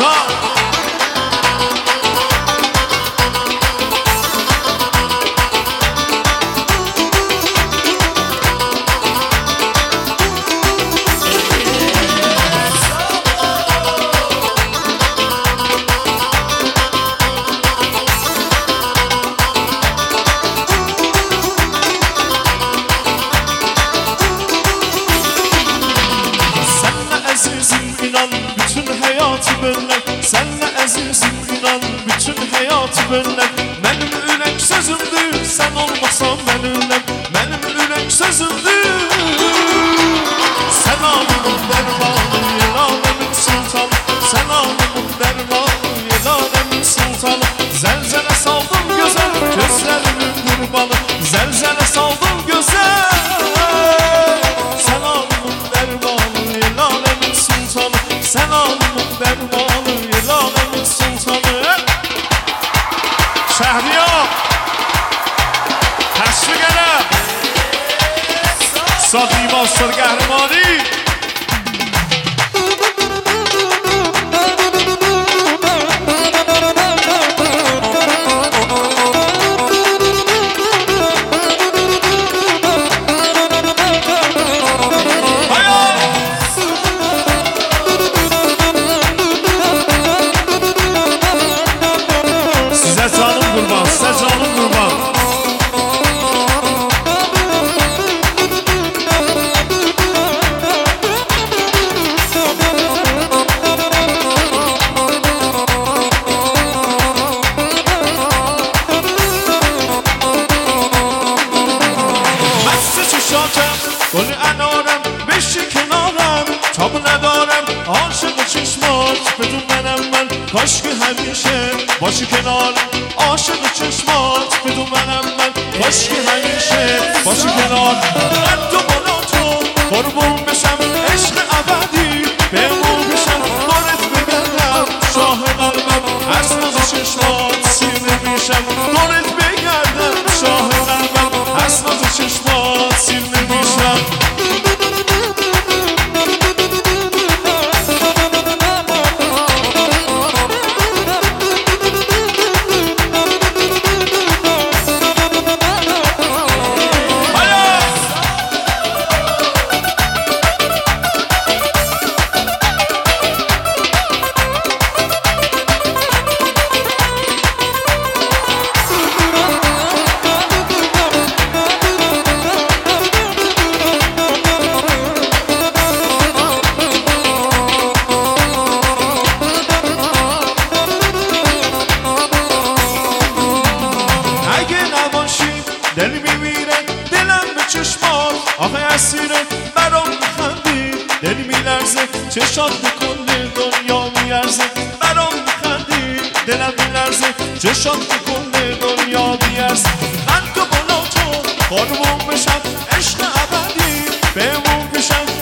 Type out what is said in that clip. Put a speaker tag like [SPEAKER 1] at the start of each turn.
[SPEAKER 1] Senle əzizim inan bütün həyatı bölünəm Mənim ürək sözümdür sən olmasan mən öləm Mənim ürək sözümdür Sən alımın dərmanı el aləmin sultanı Sən alımın dərmanı el aləmin sultanı Zəlzələ saldım gözəl gözlərimin qurbanı Zəlzələ saldım gözəl Sən alımın dərmanı el aləmin sultanı Sən alımın dərmanı el aləmin sultanı Şəhriyar təşviq elə Sadi Master qəhrəmani Sizə canım qurban, sizə canım qurban مست چشاتم گل انارم بشی کنارم تاب ندارم عاشق چشمات بدون منم من کاش که همیشه باشی کنارم عاشق چشمات بدون منم من کاش که همیشه باشی کنار من تو بالا تو قربون بشم عشق ابدی بهمون بشم دارت بگردم شاه قلبم از ناز چشمات سیر نمیشم دارت بگردم شاه قلبم از ناز چشمات سیر نمیشم دل میمیره دلم به چشمات آخه اسیره برام میخندی دل میلرزه چشات به کل دنیا میارزه برام میخندی دلم میلرزه چشات به کل دنیا میارزه من تو بالا تو قربون بشم عشق ابدی بهمون بشم